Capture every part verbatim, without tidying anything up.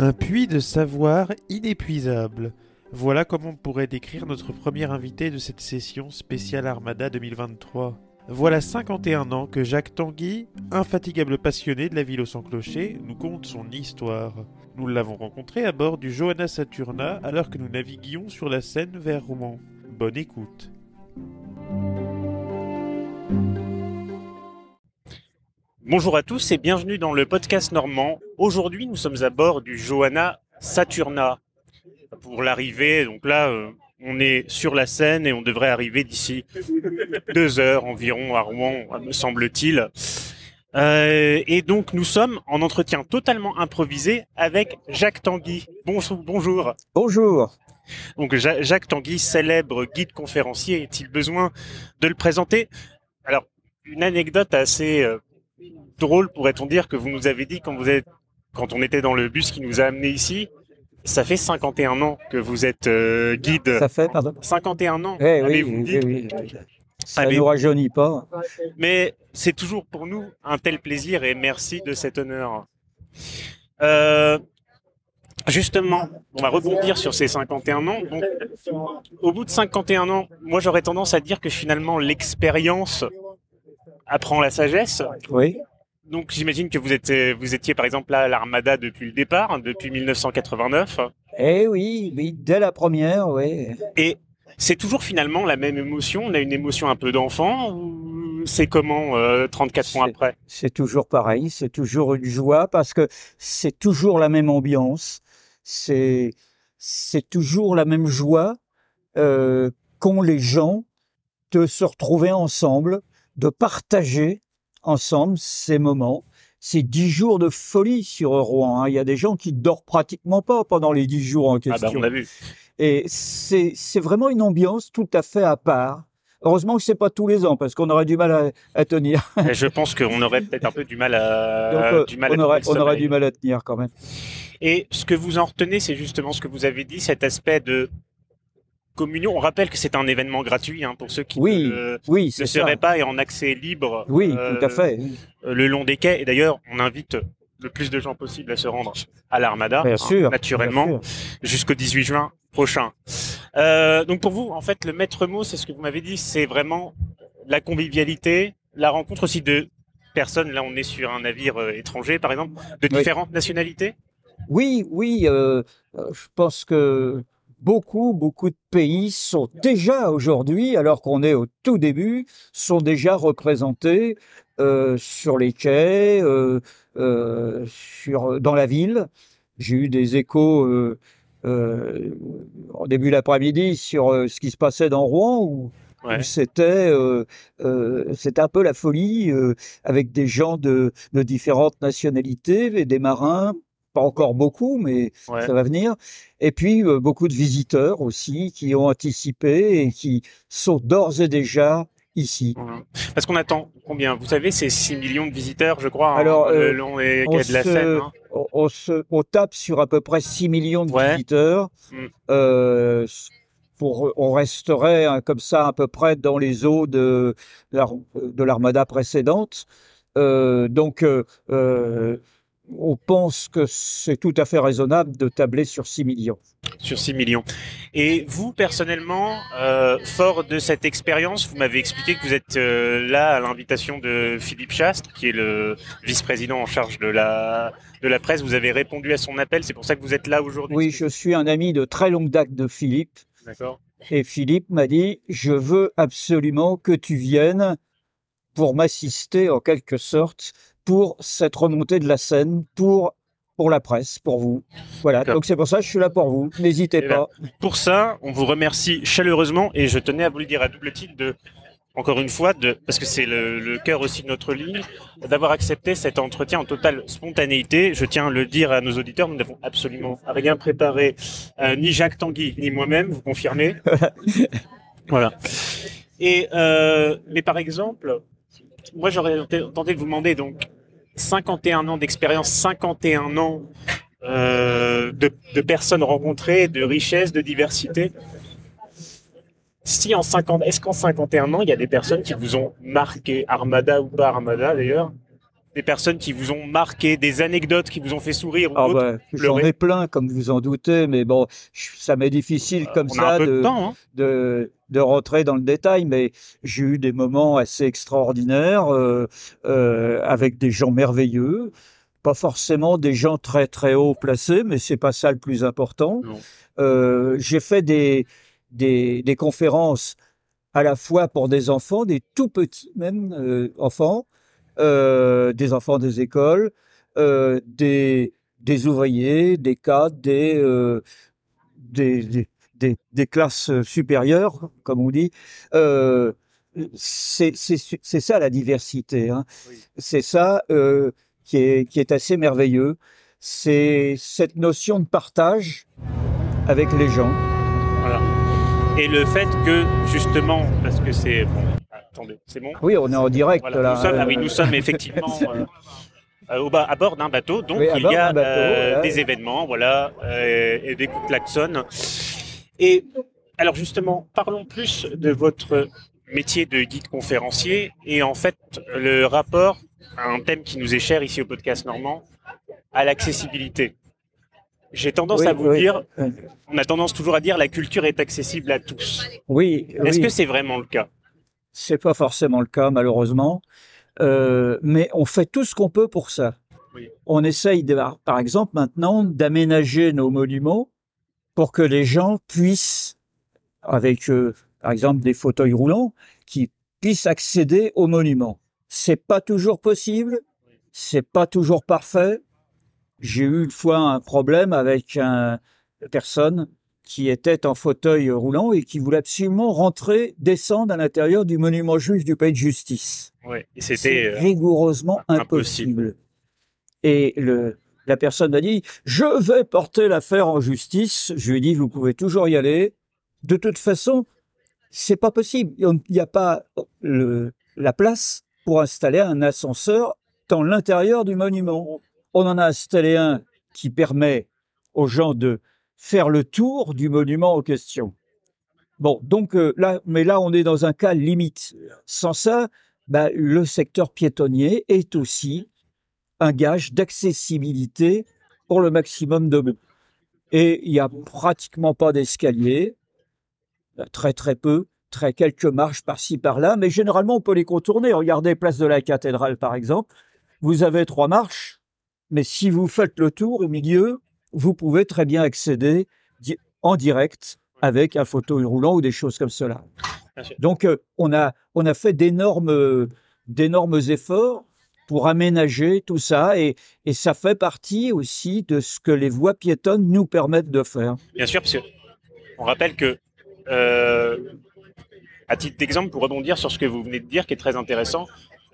Un puits de savoir inépuisable. Voilà comment on pourrait décrire notre premier invité de cette session spéciale Armada deux mille vingt-trois. Voilà cinquante et un ans que Jacques Tanguy, infatigable passionné de la ville au sans clocher, nous conte son histoire. Nous l'avons rencontré à bord du Johanna Saturna alors que nous naviguions sur la Seine vers Rouen. Bonne écoute. Bonjour à tous et bienvenue dans le podcast normand. Aujourd'hui, nous sommes à bord du Johanna Saturna. Pour l'arrivée, donc là, euh, on est sur la Seine et on devrait arriver d'ici deux heures environ à Rouen, me semble-t-il. Euh, et donc, nous sommes en entretien totalement improvisé avec Jacques Tanguy. Bonjour. Bonjour. Bonjour. Donc, Ja- Jacques Tanguy, célèbre guide conférencier, est-il besoin de le présenter? Alors, une anecdote assez euh, drôle, pourrait-on dire, que vous nous avez dit quand vous êtes, quand on était dans le bus qui nous a amenés ici. Ça fait cinquante et un ans que vous êtes euh, guide. Ça fait, pardon cinquante et un ans, Eh oui, avez-vous oui, dit. oui, oui. Ça Ah, ne mais- nous rajeunit pas. Mais c'est toujours pour nous un tel plaisir et merci de cet honneur. Euh, justement, on va rebondir sur ces cinquante et un ans. Donc, au bout de cinquante et un ans, moi j'aurais tendance à dire que finalement l'expérience apprend la sagesse. Oui. Donc j'imagine que vous étiez, vous étiez par exemple là à l'Armada depuis le départ, hein, depuis mille neuf cent quatre-vingt-neuf. Eh oui, oui, dès la première, oui. Et c'est toujours finalement la même émotion. On a une émotion un peu d'enfant ou c'est comment euh, trente-quatre ans C'est- après? C'est toujours pareil, c'est toujours une joie parce que c'est toujours la même ambiance, c'est c'est toujours la même joie euh, qu'ont les gens de se retrouver ensemble, de partager ensemble ces moments. C'est dix jours de folie sur Rouen, hein. Il y a des gens qui dorment pratiquement pas pendant les dix jours en Ah question. bah on a vu. Et c'est c'est vraiment une ambiance tout à fait à part. Heureusement que c'est pas tous les ans parce qu'on aurait du mal à, à tenir. Et je pense qu'on aurait peut-être un peu du mal à, Donc euh, du mal à on aurait trouver le on aurait sommeil. du mal à tenir quand même. Et ce que vous en retenez, c'est justement ce que vous avez dit, cet aspect de communion. On rappelle que c'est un événement gratuit hein, pour ceux qui Oui, ne, oui, ne c'est ça. seraient pas et en accès libre. Oui, euh, tout à fait. le long des quais. Et d'ailleurs, on invite le plus de gens possible à se rendre à l'Armada, Bien hein, sûr, naturellement, bien sûr. jusqu'au dix-huit juin prochain. Euh, donc pour vous, en fait, le maître mot, c'est ce que vous m'avez dit, c'est vraiment la convivialité, la rencontre aussi de personnes. Là, on est sur un navire euh, étranger, par exemple, de Oui. différentes nationalités. Oui, oui, euh, euh, je pense que beaucoup, beaucoup de pays sont déjà aujourd'hui, alors qu'on est au tout début, sont déjà représentés euh, sur les quais, euh, euh, sur, dans la ville. J'ai eu des échos euh, euh, au début de l'après-midi sur euh, ce qui se passait dans Rouen, où, Ouais. où c'était euh, euh, c'était un peu la folie, euh, avec des gens de, de différentes nationalités, et des marins. Pas encore beaucoup, mais Ouais. ça va venir. Et puis, euh, beaucoup de visiteurs aussi qui ont anticipé et qui sont d'ores et déjà ici. Voilà. Parce qu'on attend combien? Vous savez, c'est six millions de visiteurs, je crois, Alors, hein, le euh, long des On quais de la se, Seine. Hein. on, on se, on tape sur à peu près six millions de Ouais. visiteurs. Mm. Euh, pour, on resterait hein, comme ça à peu près dans les eaux de, de l'Ar- de l'Armada précédente. Euh, donc, euh, euh, on pense que c'est tout à fait raisonnable de tabler sur six millions. Sur six millions. Et vous, personnellement, euh, fort de cette expérience, vous m'avez expliqué que vous êtes euh, là à l'invitation de Philippe Chastre, qui est le vice-président en charge de la, de la presse. Vous avez répondu à son appel, c'est pour ça que vous êtes là aujourd'hui. Oui, je suis un ami de très longue date de Philippe. D'accord. Et Philippe m'a dit, je veux absolument que tu viennes pour m'assister en quelque sorte pour cette remontée de la Seine, pour, pour la presse, pour vous. Voilà, D'accord. donc c'est pour ça que je suis là pour vous. N'hésitez Eh ben, pas. Pour ça, on vous remercie chaleureusement et je tenais à vous le dire à double titre de, encore une fois, de, parce que c'est le, le cœur aussi de notre ligne, d'avoir accepté cet entretien en totale spontanéité. Je tiens à le dire à nos auditeurs, nous n'avons absolument rien préparé, euh, ni Jacques Tanguy, ni moi-même, vous confirmez. Voilà. Et, euh, mais par exemple, moi j'aurais tenté de vous demander, donc, cinquante et un ans d'expérience, cinquante et un ans euh, de, de personnes rencontrées, de richesse, de diversité. Si en cinquante, est-ce qu'en cinquante et un ans, il y a des personnes qui vous ont marqué, Armada ou pas Armada d'ailleurs, des personnes qui vous ont marqué, des anecdotes qui vous ont fait sourire ou Ah autre? bah, j'en ai plein, comme vous en doutez, mais bon, ça m'est difficile comme On a un ça peu de de, temps, hein. de, de rentrer dans le détail, mais j'ai eu des moments assez extraordinaires euh, euh, avec des gens merveilleux, pas forcément des gens très très haut placés, mais c'est pas ça le plus important. Non. Euh, j'ai fait des, des, des conférences à la fois pour des enfants, des tout petits même euh, enfants, euh, des enfants des écoles, euh, des, des ouvriers, des cadres, des, euh, des, des, des, des classes supérieures, comme on dit. Euh, c'est, c'est, c'est ça la diversité. Hein. Oui. C'est ça euh, qui est, qui est assez merveilleux. C'est cette notion de partage avec les gens. Voilà. Et le fait que, justement, parce que c'est... Bon, attendez, c'est bon? Oui, on est en direct Voilà, là. nous sommes, Euh, ah oui, nous sommes effectivement euh, au bas, à bord d'un bateau, donc Oui, à il bord y a d'un bateau, euh, voilà. des événements, voilà, euh, et des coups de klaxon. Et alors justement, parlons plus de votre métier de guide conférencier et en fait le rapport à un thème qui nous est cher ici au podcast Normand, à l'accessibilité. J'ai tendance Oui, à vous oui. dire, on a tendance toujours à dire la culture est accessible à tous. Oui, Est-ce oui. que c'est vraiment le cas? C'est pas forcément le cas, malheureusement. Euh, mais on fait tout ce qu'on peut pour ça. Oui. On essaye, de, par exemple, maintenant, d'aménager nos monuments pour que les gens puissent, avec, euh, par exemple, des fauteuils roulants, qui puissent accéder aux monuments. C'est pas toujours possible, c'est pas toujours parfait. J'ai eu une fois un problème avec un- une personne qui était en fauteuil roulant et qui voulait absolument rentrer, descendre à l'intérieur du monument juif du Palais de Justice. Ouais, et C'est c'était euh, rigoureusement impossible. impossible. Et le, la personne a dit « Je vais porter l'affaire en justice ». Je lui ai dit « Vous pouvez toujours y aller. De toute façon, c'est pas possible. Il n'y a pas le, la place pour installer un ascenseur dans l'intérieur du monument. On en a installé un qui permet aux gens de faire le tour du monument en question. Bon, donc euh, là, mais là, on est dans un cas limite. Sans ça, bah, le secteur piétonnier est aussi un gage d'accessibilité pour le maximum de monde. Et il n'y a pratiquement pas d'escalier, très très peu, très quelques marches par-ci par-là, mais généralement on peut les contourner. Regardez Place de la Cathédrale par exemple, vous avez trois marches, mais si vous faites le tour au milieu, vous pouvez très bien accéder di- en direct avec un fauteuil roulant ou des choses comme cela. Donc euh, on a on a fait d'énormes euh, d'énormes efforts pour aménager tout ça et, et ça fait partie aussi de ce que les voies piétonnes nous permettent de faire. Bien sûr, parce que on rappelle que, euh, à titre d'exemple, pour rebondir sur ce que vous venez de dire, qui est très intéressant,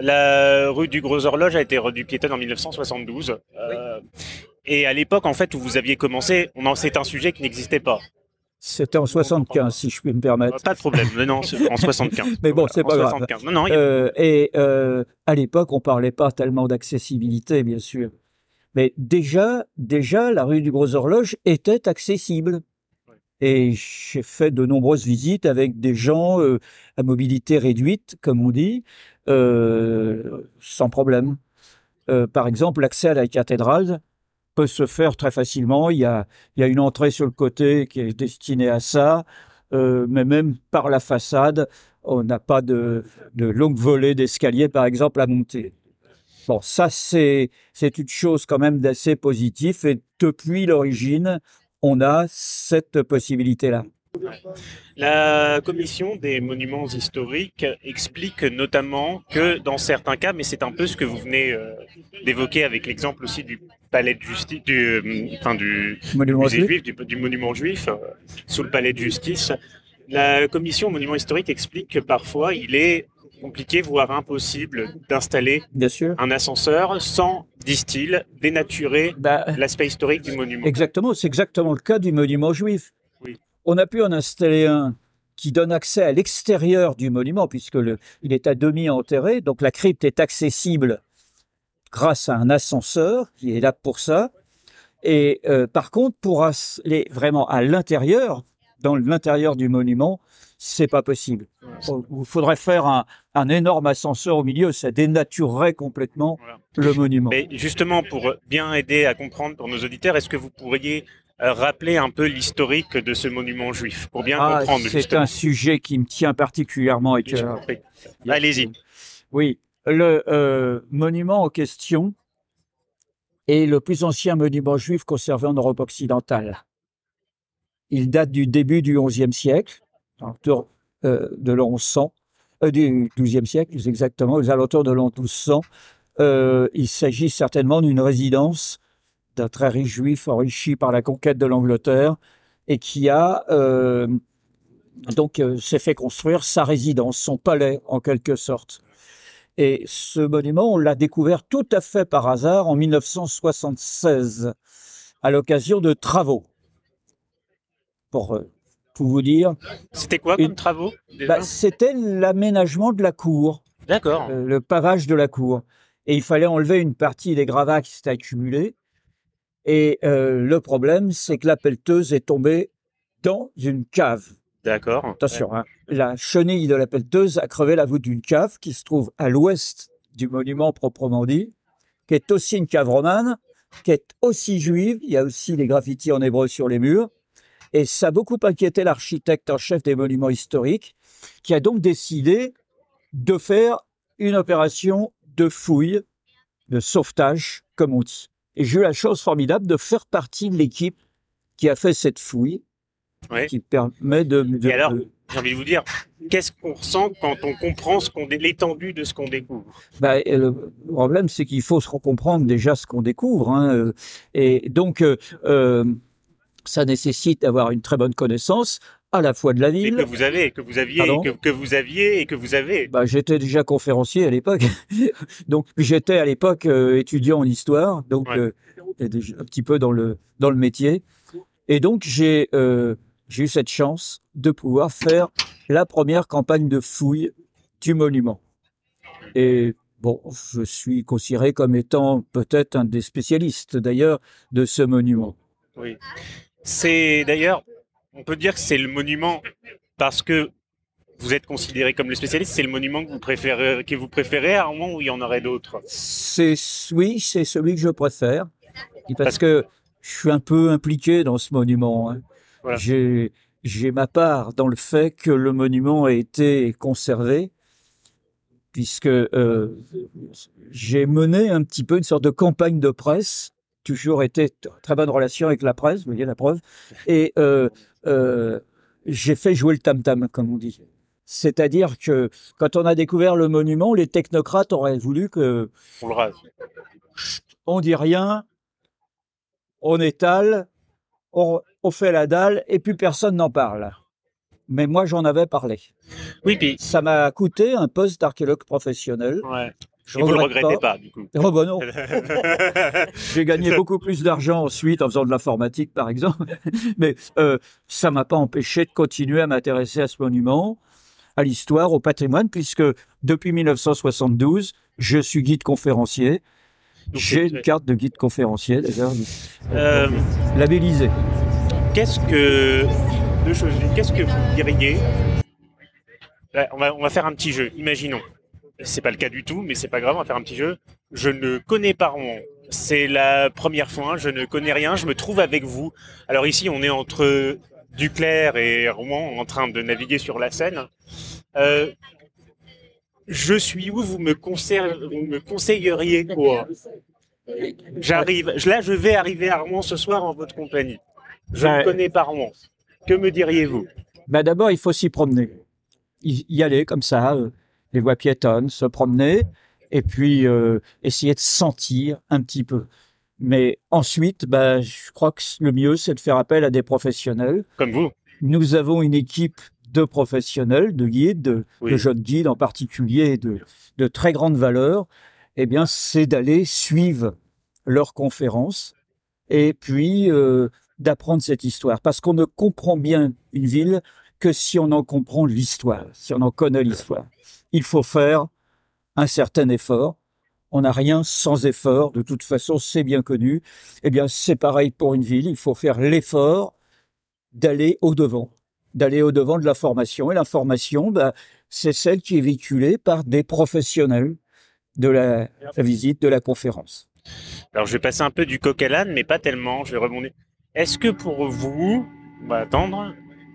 la rue du Gros Horloge a été redue piétonne en mille neuf cent soixante-douze. Euh, et à l'époque, en fait, où vous aviez commencé, on en, c'est un sujet qui n'existait pas. C'était en soixante-quinze, si je puis me permettre. Pas de problème, mais non, c'est en soixante-quinze. Mais bon, Voilà, c'est en pas grave. soixante-quinze. Non, non, il y a- Euh, et euh, à l'époque, on parlait pas tellement d'accessibilité, bien sûr. Mais déjà, déjà, la rue du Gros Horloge était accessible. Et j'ai fait de nombreuses visites avec des gens euh, à mobilité réduite, comme on dit, euh, sans problème. Euh, par exemple, l'accès à la cathédrale peut se faire très facilement. Il y a, il y a une entrée sur le côté qui est destinée à ça, euh, mais même par la façade, on n'a pas de, de longue volée d'escalier, par exemple, à monter. Bon, ça, c'est, c'est une chose quand même d'assez positive. Et depuis l'origine, on a cette possibilité-là. La commission des monuments historiques explique notamment que dans certains cas, mais c'est un peu ce que vous venez euh, d'évoquer avec l'exemple aussi du palais de justice, du, euh, enfin du, Monument musée juif. juif, du, du monument juif euh, sous le palais de justice. La commission monuments historiques explique que parfois il est compliqué, voire impossible, d'installer Bien sûr. un ascenseur sans, disent-ils, dénaturer Bah, l'aspect historique du monument. exactement, c'est exactement le cas du monument juif. Oui. On a pu en installer un qui donne accès à l'extérieur du monument, puisque le, il est à demi enterré, donc la crypte est accessible grâce à un ascenseur qui est là pour ça. Et euh, par contre, pour aller vraiment à l'intérieur, dans l'intérieur du monument, c'est pas possible. Il faudrait faire un, un énorme ascenseur au milieu, ça dénaturerait complètement Voilà. le monument. Mais justement, pour bien aider à comprendre pour nos auditeurs, est-ce que vous pourriez euh, rappeler un peu l'historique de ce monument juif, pour bien Ah, comprendre c'est justement. un sujet qui me tient particulièrement à Je vous en cœur. prie. Allez-y. Oui, le euh, monument en question est le plus ancien monument juif conservé en Europe occidentale. Il date du début du onzième siècle, autour euh, de l'an onze cents, euh, du douzième siècle, plus exactement, aux alentours de l'an douze cents. Euh, il s'agit certainement d'une résidence d'un très riche juif enrichi par la conquête de l'Angleterre et qui a euh, donc euh, s'est fait construire sa résidence, son palais en quelque sorte. Et ce monument, on l'a découvert tout à fait par hasard en mille neuf cent soixante-seize, à l'occasion de travaux. Pour euh, tout vous dire, C'était quoi Et- comme travaux déjà bah, c'était l'aménagement de la cour, D'accord. euh, le pavage de la cour. Et il fallait enlever une partie des gravats qui s'étaient accumulés. Et euh, le problème, c'est que la pelleteuse est tombée dans une cave. D'accord. Attention, hein, la chenille de la pelleteuse a crevé la voûte d'une cave qui se trouve à l'ouest du monument proprement dit, qui est aussi une cave romane, qui est aussi juive. Il y a aussi les graffitis en hébreu sur les murs. Et ça a beaucoup inquiété l'architecte en chef des monuments historiques, qui a donc décidé de faire une opération de fouille, de sauvetage, comme on dit. Et j'ai eu la chose formidable de faire partie de l'équipe qui a fait cette fouille, Ouais. qui permet de... de- Et alors, de- j'ai envie de vous dire, qu'est-ce qu'on ressent quand on comprend ce qu'on dé- l'étendue de ce qu'on découvre? bah, et le problème, c'est qu'il faut se comprendre déjà ce qu'on découvre. Hein, euh, et donc, euh, euh, ça nécessite d'avoir une très bonne connaissance à la fois de la Et ville. que vous avez, que vous aviez, Pardon et que, que vous aviez et que vous avez. Bah, j'étais déjà conférencier à l'époque, donc j'étais à l'époque euh, étudiant en histoire, donc Ouais. euh, et déjà un petit peu dans le dans le métier. Et donc j'ai euh, j'ai eu cette chance de pouvoir faire la première campagne de fouille du monument. Et bon, je suis considéré comme étant peut-être un des spécialistes d'ailleurs de ce monument. Oui. C'est d'ailleurs, on peut dire que c'est le monument parce que vous êtes considéré comme le spécialiste. C'est le monument que vous préférez, que vous préférez à un moment où il y en aurait d'autres. C'est oui, c'est celui que je préfère parce que je suis un peu impliqué dans ce monument. Hein. Voilà. J'ai j'ai ma part dans le fait que le monument a été conservé, puisque euh, j'ai mené un petit peu une sorte de campagne de presse, toujours été t- très bonne relation avec la presse, vous voyez la preuve, et euh, euh, j'ai fait jouer le tam-tam, comme on dit. C'est-à-dire que quand on a découvert le monument, les technocrates auraient voulu que On le rase. on dit rien, on étale, on, on fait la dalle, et puis personne n'en parle. Mais moi, j'en avais parlé. Oui, puis. Ça m'a coûté un poste d'archéologue professionnel. Ouais. Je Et vous le regrette regrettez pas, du coup. Oh ben non, j'ai gagné beaucoup plus d'argent ensuite en faisant de l'informatique, par exemple. Mais euh, ça m'a pas empêché de continuer à m'intéresser à ce monument, à l'histoire, au patrimoine, puisque depuis mille neuf cent soixante-douze, je suis guide conférencier. Donc, J'ai euh, une carte de guide conférencier, d'ailleurs, Euh, labellisée. qu'est-ce que deux choses. Qu'est-ce que vous diriez? Ouais, on va on va faire un petit jeu. Imaginons. C'est pas le cas du tout, mais c'est pas grave. On va faire un petit jeu. Je ne connais pas Rouen. C'est la première fois. Je ne connais rien. Je me trouve avec vous. Alors ici, on est entre Duclair et Rouen, en train de naviguer sur la Seine. Euh, je suis où? Vous me, conseil- vous me conseilleriez quoi? J'arrive. Là, je vais arriver à Rouen ce soir en votre compagnie. Je Ouais. ne connais pas Rouen. Que me diriez-vous? Ben d'abord, il faut s'y promener. Y, y aller comme ça, euh, les voies piétonnes, se promener, et puis euh, essayer de sentir un petit peu. Mais ensuite, ben, je crois que le mieux, c'est de faire appel à des professionnels. Comme vous? Nous avons une équipe de professionnels, de guides, de, Oui. de jeunes guides en particulier, de, de très grande valeur. Eh bien, c'est d'aller suivre leurs conférences et puis euh, d'apprendre cette histoire. Parce qu'on ne comprend bien une ville que si on en comprend l'histoire, si on en connaît l'histoire. Il faut faire un certain effort. On n'a rien sans effort. De toute façon, c'est bien connu. Eh bien, c'est pareil pour une ville. Il faut faire l'effort d'aller au-devant. d'aller au-devant de la formation. Et l'information, bah, c'est celle qui est véhiculée par des professionnels de la, la visite, de la conférence. Alors, je vais passer un peu du coq à l'âne, mais pas tellement. Je vais rebondir. Est-ce que pour vous, on va attendre.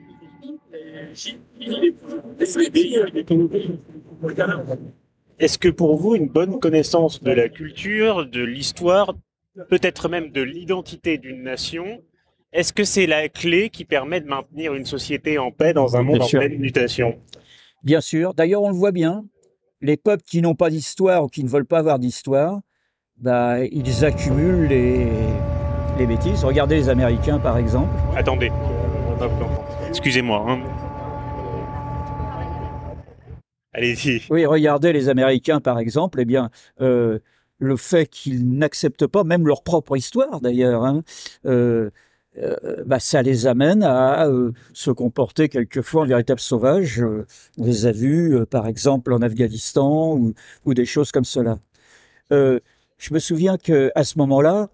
Est-ce que pour vous, une bonne connaissance de la culture, de l'histoire, peut-être même de l'identité d'une nation, est-ce que c'est la clé qui permet de maintenir une société en paix dans un monde Bien en sûr. pleine mutation? Bien sûr. D'ailleurs, on le voit bien. Les peuples qui n'ont pas d'histoire ou qui ne veulent pas avoir d'histoire, bah, ils accumulent les, les bêtises. Regardez les Américains, par exemple. Attendez. Excusez-moi. Hein. Allez-y. Oui, regardez les Américains, par exemple. Eh bien, euh, le fait qu'ils n'acceptent pas même leur propre histoire, d'ailleurs, hein, euh, euh, bah, ça les amène à euh, se comporter quelquefois en véritable sauvage. Euh, on les a vus, euh, par exemple, en Afghanistan ou, ou des choses comme cela. Euh, je me souviens que à ce moment-là,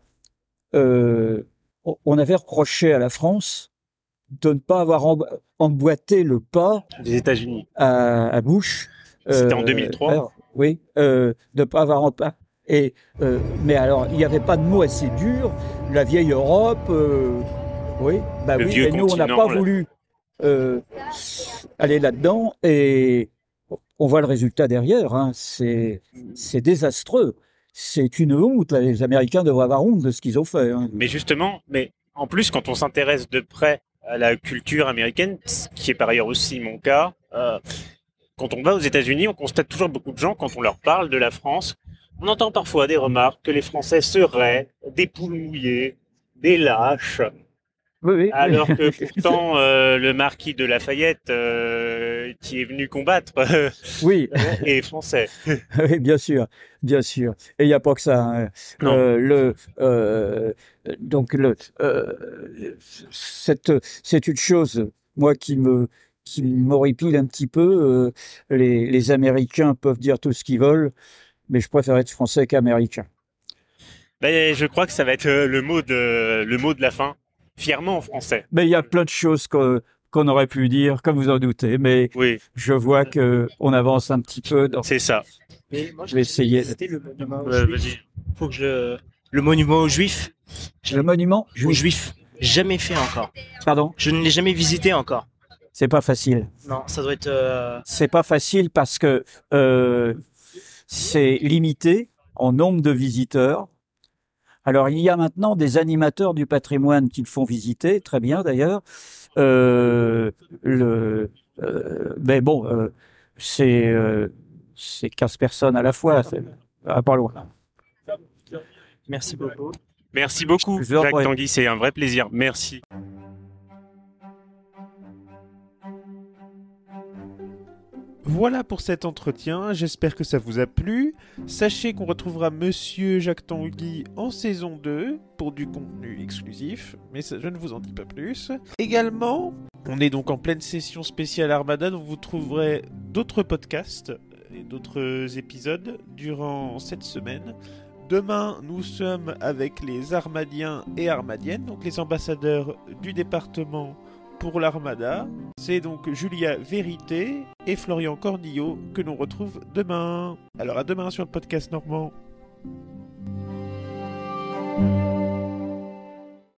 euh, on avait reproché à la France de ne pas avoir emboîté le pas des États-Unis à, à Bush. C'était euh, en deux mille trois. Alors, oui, euh, de ne pas avoir en pas. Et euh, mais alors, il n'y avait pas de mots assez durs. La vieille Europe, euh, oui, bah le oui. Vieux Et nous, on n'a pas là. voulu euh, aller là-dedans. Et on voit le résultat derrière. Hein. C'est c'est désastreux. C'est une honte. Les Américains devraient avoir honte de ce qu'ils ont fait. Hein. Mais justement, mais en plus, quand on s'intéresse de près à la culture américaine, ce qui est par ailleurs aussi mon cas, euh, quand on va aux États-Unis, on constate toujours beaucoup de gens, quand on leur parle de la France, on entend parfois des remarques que les Français seraient des poules mouillées, des lâches. Oui, oui, alors oui. que pourtant euh, le marquis de Lafayette euh, qui est venu combattre euh, oui. est français. Oui, bien sûr, bien sûr. Et il n'y a pas que ça. Hein. Non. Euh, le, euh, donc le, euh, cette, c'est une chose, moi qui me, qui m'horripile un petit peu. Euh, les, les Américains peuvent dire tout ce qu'ils veulent, mais je préfère être français qu'américain. Ben, je crois que ça va être le mot de le mot de la fin. Fièrement en français. Mais il y a plein de choses que, qu'on aurait pu dire, comme vous en doutez, mais oui. je vois que on avance un petit peu. Dans... C'est ça. Mais moi, je vais essayer. C'était le monument ouais, juif. Faut que je le monument aux juifs. Le monument aux juifs. Jamais fait encore. Pardon. Je ne l'ai jamais visité encore. C'est pas facile. Non, ça doit être. Euh... C'est pas facile parce que euh, c'est limité en nombre de visiteurs. Alors, il y a maintenant des animateurs du patrimoine qui le font visiter, très bien d'ailleurs. Euh, le, euh, mais bon, euh, c'est, euh, c'est quinze personnes à la fois, c'est ah, pas loin. Merci beaucoup. Merci beaucoup, Jacques Tanguy, c'est un vrai plaisir. Merci. Voilà pour cet entretien, j'espère que ça vous a plu. Sachez qu'on retrouvera Monsieur Jacques Tanguy en saison deux pour du contenu exclusif, mais ça, je ne vous en dis pas plus. Également, on est donc en pleine session spéciale Armada, donc vous trouverez d'autres podcasts et d'autres épisodes durant cette semaine. Demain, nous sommes avec les Armadiens et Armadiennes, donc les ambassadeurs du département pour l'Armada. C'est donc Julia Vérité et Florian Cornillot que l'on retrouve demain. Alors à demain sur le podcast Normand.